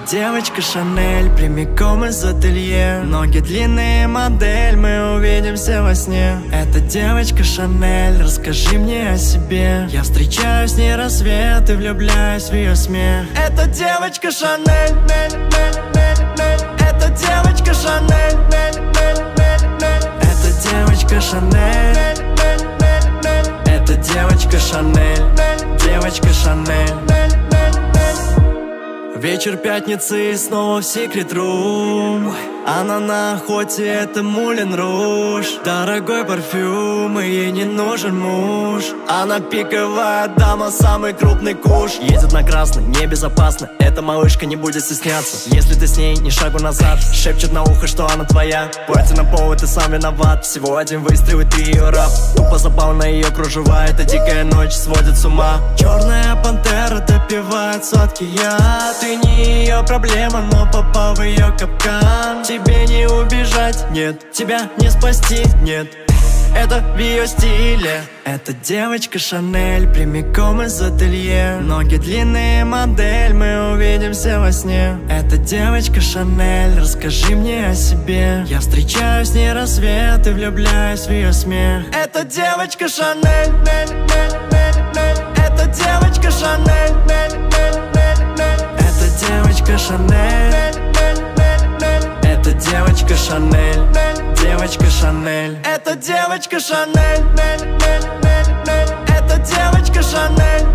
девочка Шанель, прямиком из ателье. Ноги длинные, модель, мы увидимся во сне. Это девочка Шанель, расскажи мне о себе. Я встречаю с ней рассвет и влюбляюсь в ее смех. Это девочка Шанель, это девочка Шанель, это девочка Шанель, это девочка Шанель, девочка Шанель. Вечер пятницы и снова в Secret Room. Она на охоте, это Мулен Руж. Дорогой парфюм, и ей не нужен муж. Она пиковая дама, самый крупный куш. Едет на красный, небезопасно. Эта малышка не будет стесняться. Если ты с ней, ни шагу назад. Шепчет на ухо, что она твоя. Пальцы на пол, и ты сам виноват. Всего один выстрел, и ты ее раб. Тупо запал на ее кружева. Эта дикая ночь сводит с ума. Черная пантера допивает сладкий яд. Ты не ее проблема, но попал в ее капкан. Тебе не убежать, нет, тебя не спасти, нет. Это в ее стиле. Это девочка Шанель, прямиком из ателье. Ноги длинные, модель, мы увидимся во сне. Это девочка Шанель, расскажи мне о себе. Я встречаю с ней рассвет и влюбляюсь в ее смех. Это девочка Шанель, это девочка Шанель, это девочка Шанель, это девочка Шанель, девочка Шанель. Это девочка Шанель, это девочка Шанель,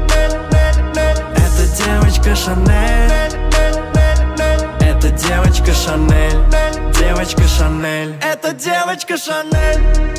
это девочка Шанель, это девочка Шанель, девочка Шанель. Это девочка Шанель.